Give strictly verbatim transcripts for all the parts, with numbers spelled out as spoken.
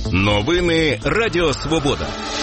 Новини Радіо Свобода.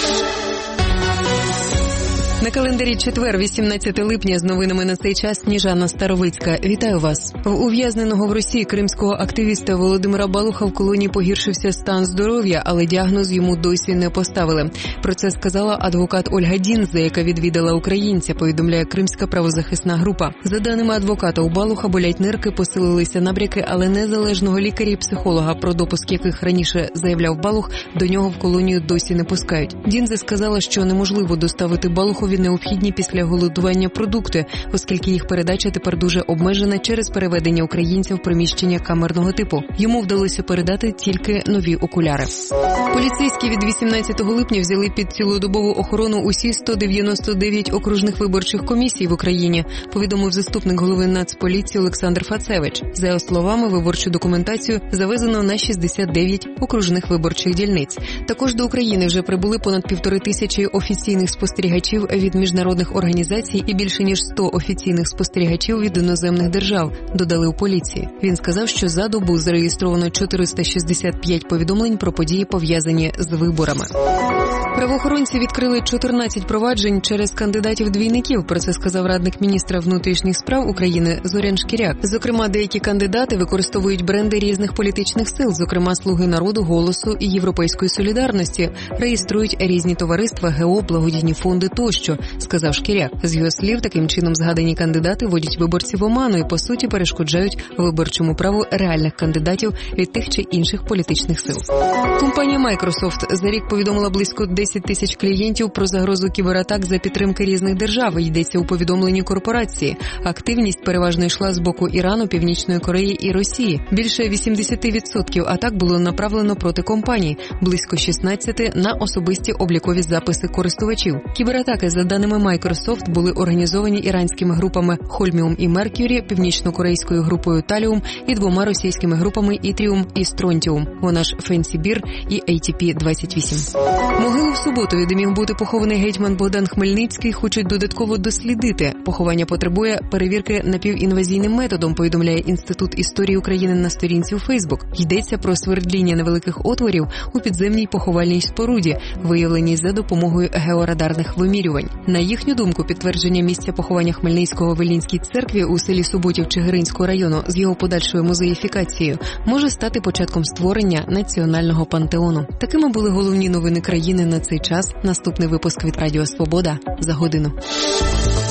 На календарі четвер, вісімнадцяте липня, з новинами на цей час Сніжана Старовицька. Вітаю вас. В ув'язненого в Росії кримського активіста Володимира Балуха в колонії погіршився стан здоров'я, але діагноз йому досі не поставили. Про це сказала адвокат Ольга Дінзе, яка відвідала українця, повідомляє Кримська правозахисна група. За даними адвоката, у Балуха болять нирки, посилилися набряки, але незалежного лікаря і психолога, про допуск яких раніше заявляв Балух, до нього в колонію досі не пускають. Дінзе сказала, що неможливо доставити Балухові необхідні після голодування продукти, оскільки їх передача тепер дуже обмежена через переведення українців в приміщення камерного типу. Йому вдалося передати тільки нові окуляри. Поліцейські від вісімнадцятого липня взяли під цілодобову охорону усі сто дев'яносто дев'ять окружних виборчих комісій в Україні, повідомив заступник голови Нацполіції Олександр Фацевич. За його словами, виборчу документацію завезено на шістдесят дев'ять окружних виборчих дільниць. Також до України вже прибули понад півтори тисячі офіційних спостерігачів від міжнародних організацій і більше ніж сто офіційних спостерігачів від іноземних держав, додали у поліції. Він сказав, що за добу зареєстровано чотириста шістдесят п'ять повідомлень про події, пов'язані з виборами. Правоохоронці відкрили чотирнадцять проваджень через кандидатів-двійників, про це сказав радник міністра внутрішніх справ України Зорян Шкіряк. Зокрема, деякі кандидати використовують бренди різних політичних сил, зокрема «Слуги народу», «Голосу» і «Європейської солідарності», реєструють різні товариства, ГО, благодійні фонди тощо, сказав Шкіряк. З його слів, таким чином згадані кандидати вводять виборців в оману і, по суті, перешкоджають виборчому праву реальних кандидатів від тих чи інших політичних сил. Компанія Microsoft за рік повідомила близько десять тисяч клієнтів про загрозу кібератак за підтримки різних держав, йдеться у повідомленні корпорації. Активність переважно йшла з боку Ірану, Північної Кореї і Росії. Більше вісімдесят відсотків атак було направлено проти компаній, близько шістнадцять відсотків на особисті облікові записи користувачів. Кібератаки, за даними Microsoft, були організовані іранськими групами Holmium і Mercury, північно-корейською групою Thallium і двома російськими групами Yttrium і Strontium, вона ж Fancy Bear і ей ті пі двадцять вісім. Могилу в суботу, де міг бути похований гетьман Богдан Хмельницький, хочуть додатково дослідити. Поховання потребує перевірки напівінвазійним методом, повідомляє Інститут історії України на сторінці у Фейсбук. Йдеться про свердління невеликих отворів у підземній поховальній споруді, виявленій за допомогою георадарних вимірювань. На їхню думку, підтвердження місця поховання Хмельницького в Елінській церкві у селі Суботів Чигиринського району з його подальшою музеїфікацією може стати початком створення національного пантеону. Такими були головні новини країни на цей час. Наступний випуск від Радіо Свобода за годину.